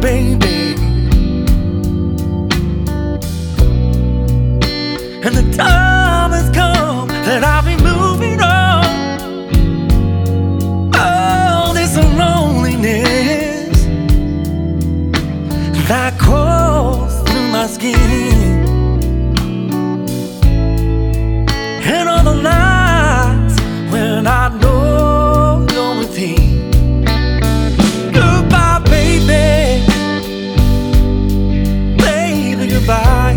baby. And the time has come that I'll be moving on. Oh, this loneliness that crawls through my skin, and all the nights when I know you're within. Goodbye, baby. Baby, goodbye.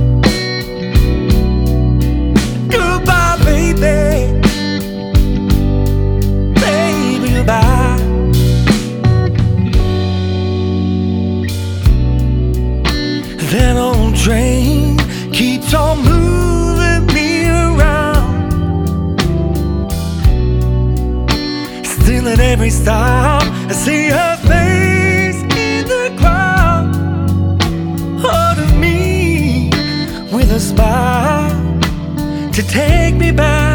Goodbye, baby. Baby, goodbye. That old train keeps on moving me around. Still at every stop I see her face in the crowd. Heart of me with a smile to take me back